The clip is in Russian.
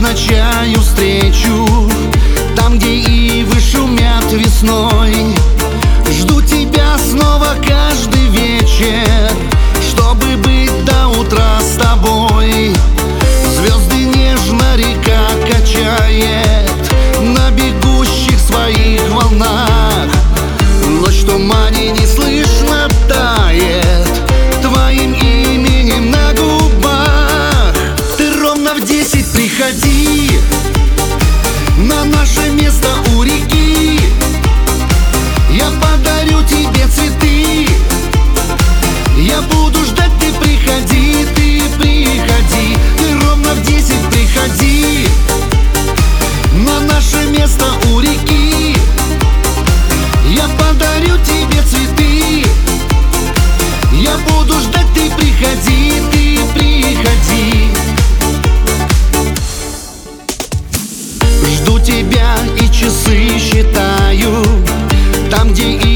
назначаю встречу там, где ивы шумят весной. Жду тебя снова каждый вечер, чтобы быть до утра с тобой. Звезды нежно река качает на бегущих своих волнах. Ночь в тумане неслышно тает твоим именем на губах. Ты ровно в 10 приходи на наше место у реки. Я подарю тебе цветы, я буду ждать, ты приходи, ты приходи. Ты ровно в 10 приходи на наше место у реки. Я подарю тебе цветы, я буду ждать, ты приходи, ты приходи. Жду тебя и часы считаю там, где